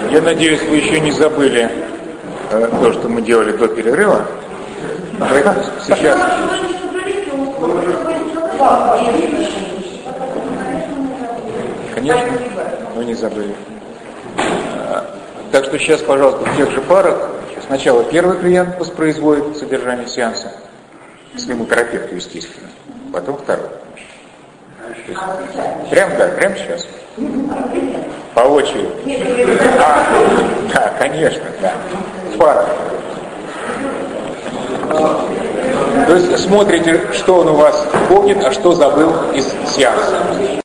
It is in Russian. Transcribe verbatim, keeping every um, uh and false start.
Я надеюсь, вы еще не забыли э, то, что мы делали до перерыва. Поэтому сейчас... Конечно, но не забыли. Так что сейчас, пожалуйста, в тех же парах. Сначала первый клиент воспроизводит содержание сеанса своему терапевту, естественно. Потом второй. Есть, прям, да, прямо сейчас. По очереди. А, да, конечно, да. В парах. То есть смотрите, что он у вас помнит, а что забыл из сеанса.